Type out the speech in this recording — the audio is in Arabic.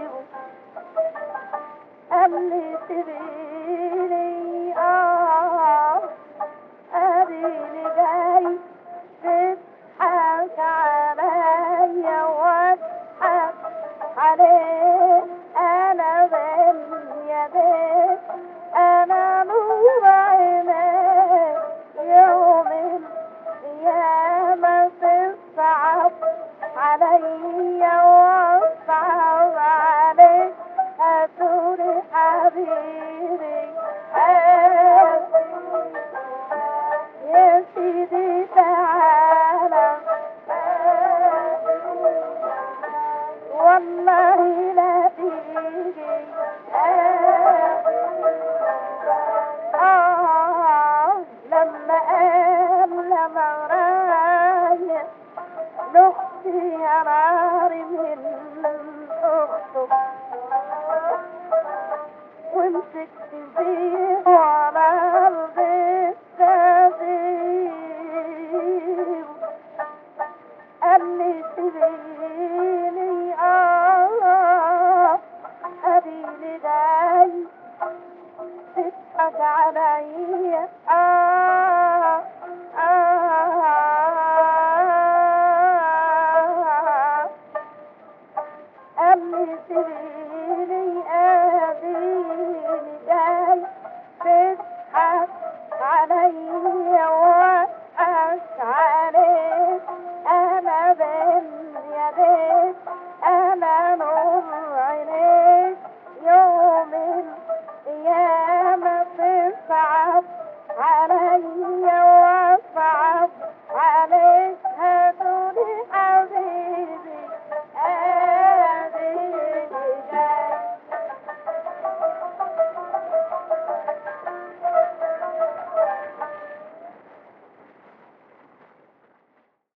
قال لي سيبيني اديني جاي تضحك عليا واضحك عليك، انا بين يديك، انا نور عينيك، يوم القيامة تصعب عليا واصعب عليك، هاتوني حبيبي يا سيدي تعالى، والله لا تيجي لما رايح لاختي يا ناري من اخته، ومسكت فيه على البيت قال لي سيبيني اديني جاي تضحك عليا قال لي سيبيني